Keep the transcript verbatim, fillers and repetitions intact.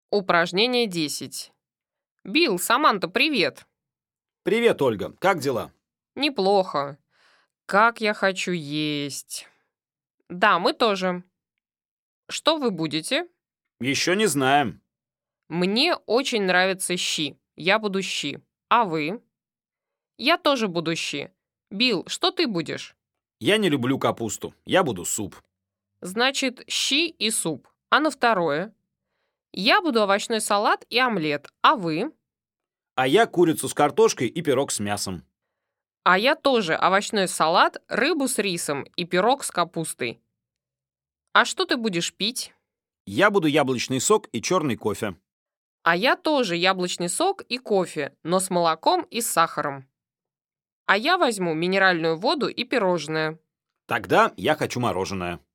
Упражнение десять. Билл, Саманта, привет. Привет, Ольга. Как дела? Неплохо. Как я хочу есть. Да, мы тоже. Что вы будете? Еще не знаем. Мне очень нравятся щи. Я буду щи. А вы? Я тоже буду щи. Билл, что ты будешь? Я не люблю капусту. Я буду суп. Значит, щи и суп. А на второе? Я буду овощной салат и омлет. А вы? А я курицу с картошкой и пирог с мясом. А я тоже овощной салат, рыбу с рисом и пирог с капустой. А что ты будешь пить? Я буду яблочный сок и черный кофе. А я тоже яблочный сок и кофе, но с молоком и с сахаром. А я возьму минеральную воду и пирожное. Тогда я хочу мороженое.